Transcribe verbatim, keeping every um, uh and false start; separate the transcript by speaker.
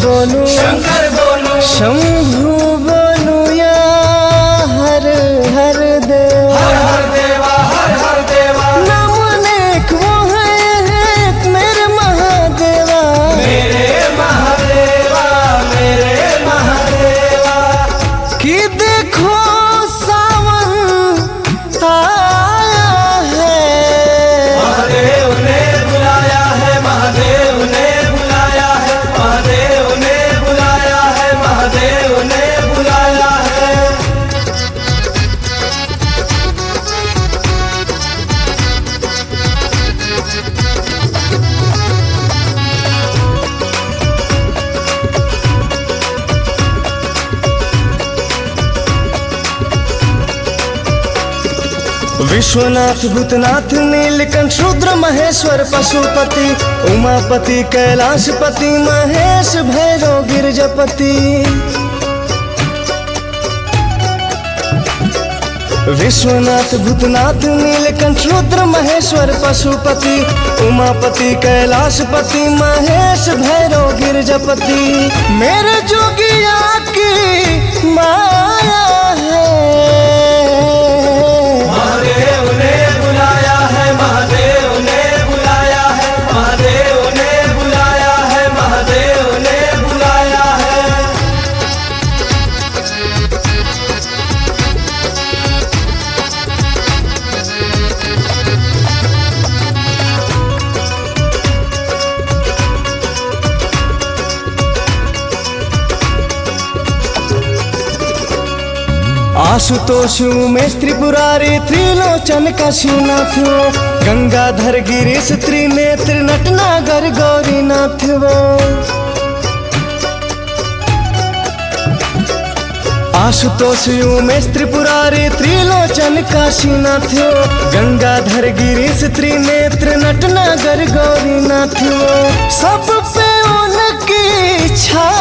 Speaker 1: बोलूं
Speaker 2: शंकर बोलूं
Speaker 1: शंभू बोलूं या हर हर देवा
Speaker 2: हर हर देवा हर हर देवा
Speaker 1: नाम अनेक वो है मेरे महादेवा
Speaker 2: मेरे महादेवा मेरे महादेवा
Speaker 1: कि देखो सावन आया है
Speaker 2: महादेव ने बुलाया है महादेव ने बुलाया है महादेव ने बुलाया है महादेव ने बुलाया है
Speaker 1: विश्वनाथ भूतनाथ नीलकंठ रुद्र महेश्वर पशुपति उमापति कैलाशपति महेश भैरव गिरजपति विश्वनाथ भूतनाथ नीलकंठ रुद्र महेश्वर पशुपति उमापति कैलाशपति महेश भैरव गिरजपति मेरे जोगिया की माया है
Speaker 2: महादेव ने बुलाया है महादेव ने बुलाया है महादेव ने बुलाया है महादेव ने बुलाया है
Speaker 1: आशुतोष उमेश त्रिपुरारी त्रिलोचन काशीनाथ गंगाधर गिरीश त्रिनेत्र नटनागर गौरीनाथ वो आशुतोष उमेश त्रिपुरारी त्रिलोचन काशीनाथ गंगाधर गिरीश त्रिनेत्र नटनागर गौरीनाथ वो सब पे उनकी छाया